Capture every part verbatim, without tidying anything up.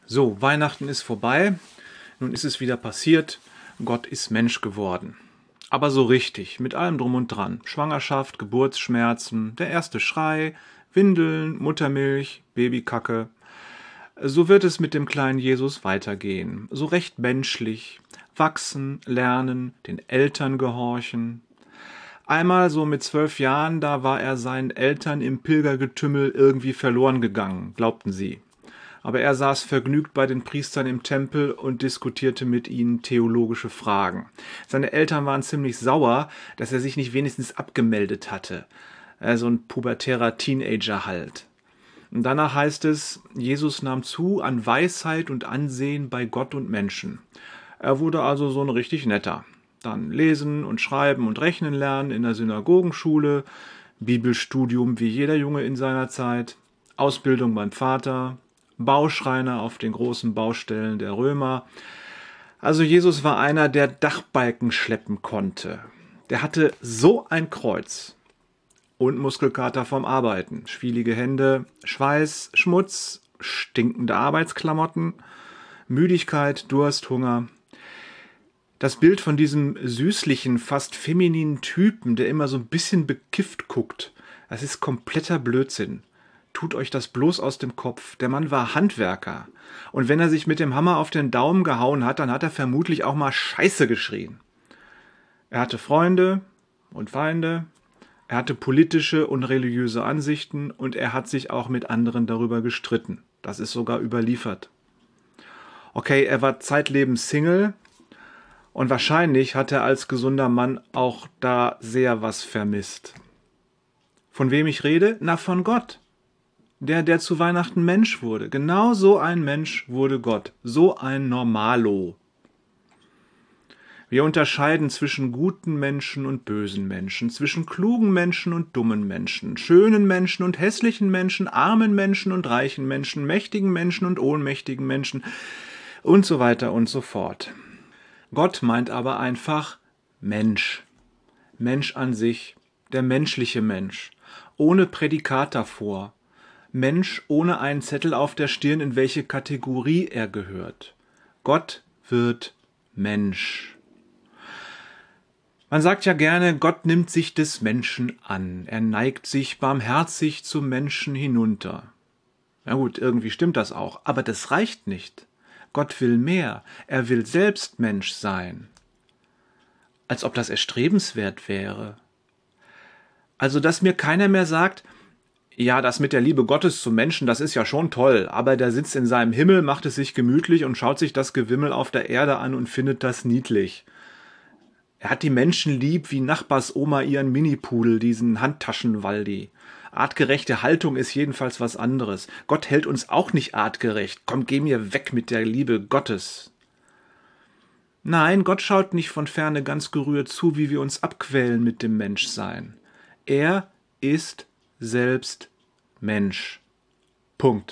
So, Weihnachten ist vorbei. Nun ist es wieder passiert. Gott ist Mensch geworden. Aber so richtig, mit allem drum und dran. Schwangerschaft, Geburtsschmerzen, der erste Schrei, Windeln, Muttermilch, Babykacke. So wird es mit dem kleinen Jesus weitergehen. So recht menschlich. Wachsen, lernen, den Eltern gehorchen. Einmal so mit zwölf Jahren, da war er seinen Eltern im Pilgergetümmel irgendwie verloren gegangen, glaubten sie. Aber er saß vergnügt bei den Priestern im Tempel und diskutierte mit ihnen theologische Fragen. Seine Eltern waren ziemlich sauer, dass er sich nicht wenigstens abgemeldet hatte. Äh, so ein pubertärer Teenager halt. Und danach heißt es, Jesus nahm zu an Weisheit und Ansehen bei Gott und Menschen. Er wurde also so ein richtig netter. Dann lesen und schreiben und rechnen lernen in der Synagogenschule, Bibelstudium wie jeder Junge in seiner Zeit, Ausbildung beim Vater, Bauschreiner auf den großen Baustellen der Römer. Also Jesus war einer, der Dachbalken schleppen konnte. Der hatte so ein Kreuz und Muskelkater vom Arbeiten, schwielige Hände, Schweiß, Schmutz, stinkende Arbeitsklamotten, Müdigkeit, Durst, Hunger. Das Bild von diesem süßlichen, fast femininen Typen, der immer so ein bisschen bekifft guckt, das ist kompletter Blödsinn. Tut euch das bloß aus dem Kopf. Der Mann war Handwerker. Und wenn er sich mit dem Hammer auf den Daumen gehauen hat, dann hat er vermutlich auch mal Scheiße geschrien. Er hatte Freunde und Feinde. Er hatte politische und religiöse Ansichten und er hat sich auch mit anderen darüber gestritten. Das ist sogar überliefert. Okay, er war zeitlebens Single und wahrscheinlich hat er als gesunder Mann auch da sehr was vermisst. Von wem ich rede? Na, von Gott. Der, der zu Weihnachten Mensch wurde. Genau so ein Mensch wurde Gott. So ein Normalo. Wir unterscheiden zwischen guten Menschen und bösen Menschen, zwischen klugen Menschen und dummen Menschen, schönen Menschen und hässlichen Menschen, armen Menschen und reichen Menschen, mächtigen Menschen und ohnmächtigen Menschen und so weiter und so fort. Gott meint aber einfach Mensch. Mensch an sich, der menschliche Mensch, ohne Prädikat davor. Mensch ohne einen Zettel auf der Stirn, in welche Kategorie er gehört. Gott wird Mensch. Man sagt ja gerne, Gott nimmt sich des Menschen an. Er neigt sich barmherzig zum Menschen hinunter. Na gut, irgendwie stimmt das auch, aber das reicht nicht. Gott will mehr. Er will selbst Mensch sein. Als ob das erstrebenswert wäre. Also, dass mir keiner mehr sagt, ja, das mit der Liebe Gottes zum Menschen, das ist ja schon toll, aber der sitzt in seinem Himmel, macht es sich gemütlich und schaut sich das Gewimmel auf der Erde an und findet das niedlich. Er hat die Menschen lieb wie Nachbarsoma ihren Minipudel, diesen Handtaschenwaldi. Artgerechte Haltung ist jedenfalls was anderes. Gott hält uns auch nicht artgerecht. Komm, geh mir weg mit der Liebe Gottes. Nein, Gott schaut nicht von ferne ganz gerührt zu, wie wir uns abquälen mit dem Menschsein. Er ist selbst Mensch. Punkt.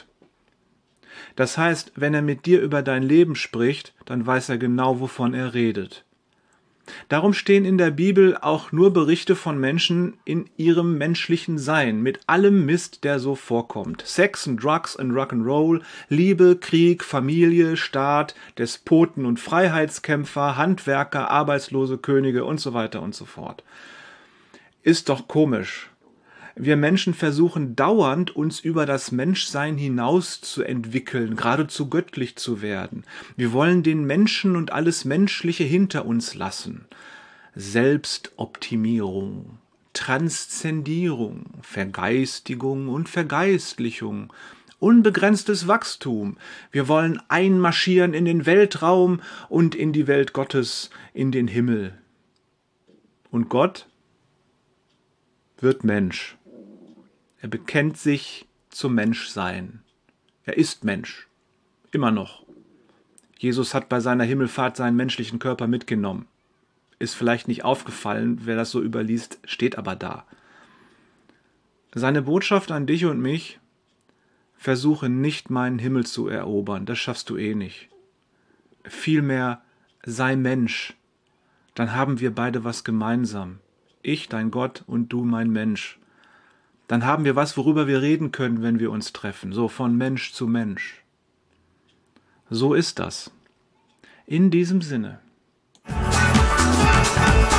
Das heißt, wenn er mit dir über dein Leben spricht, dann weiß er genau, wovon er redet. Darum stehen in der Bibel auch nur Berichte von Menschen in ihrem menschlichen Sein, mit allem Mist, der so vorkommt. Sex and Drugs and Rock'n'Roll, Liebe, Krieg, Familie, Staat, Despoten und Freiheitskämpfer, Handwerker, arbeitslose Könige und so weiter und so fort. Ist doch komisch. Wir Menschen versuchen dauernd, uns über das Menschsein hinaus zu entwickeln, geradezu göttlich zu werden. Wir wollen den Menschen und alles Menschliche hinter uns lassen. Selbstoptimierung, Transzendierung, Vergeistigung und Vergeistlichung, unbegrenztes Wachstum. Wir wollen einmarschieren in den Weltraum und in die Welt Gottes, in den Himmel. Und Gott wird Mensch. Er bekennt sich zum Menschsein. Er ist Mensch. Immer noch. Jesus hat bei seiner Himmelfahrt seinen menschlichen Körper mitgenommen. Ist vielleicht nicht aufgefallen, wer das so überliest, steht aber da. Seine Botschaft an dich und mich: Versuche nicht, meinen Himmel zu erobern. Das schaffst du eh nicht. Vielmehr, sei Mensch. Dann haben wir beide was gemeinsam. Ich, dein Gott, und du, mein Mensch. Dann haben wir was, worüber wir reden können, wenn wir uns treffen, so von Mensch zu Mensch. So ist das. In diesem Sinne.